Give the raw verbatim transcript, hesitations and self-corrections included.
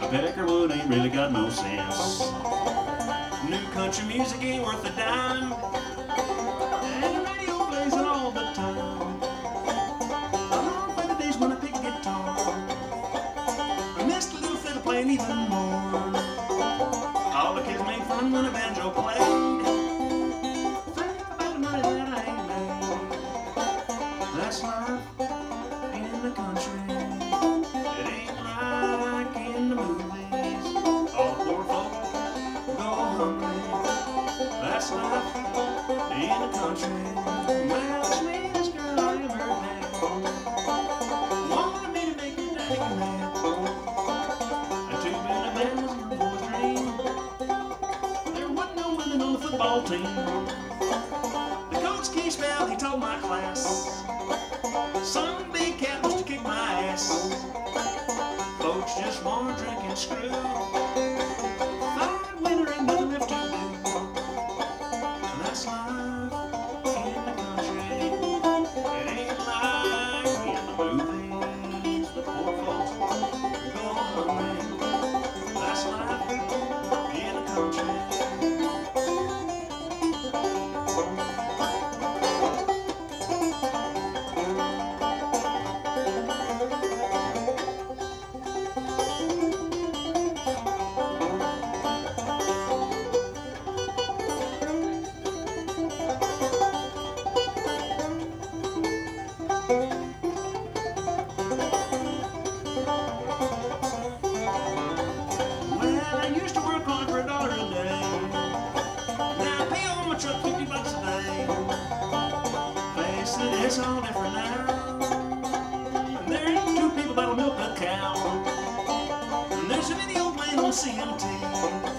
Peckerwood ain't really got no sense. New country music ain't worth a dime, and the radio plays it all the time. I long for the days when I pick guitar, I miss the little fiddle playing even more. All the kids made fun when a banjo played. Think about the money that I ain't made. That's life in the country. It ain't like in the movies. All the poor folk go hungry. That's life in the country. Man, the sweetest girl I ever had wanted me to make her daddy mad. A two-bit band was your boy's dream. There wasn't no women on the football team. The coach Keith Spell, he told my class, some big cat wants to kick my ass. Folks just wanna drink and screw. Fine winter ain't nothing left to do. And that's life in the country. It ain't like in the movies. The poor folks go hungry. That's life in the country. Well, I used to work on for a dollar a day. Now I pay on my truck fifty bucks a day. Face it, it's all different now. And there ain't two people that'll milk a cow. And there's a video playing on C M T.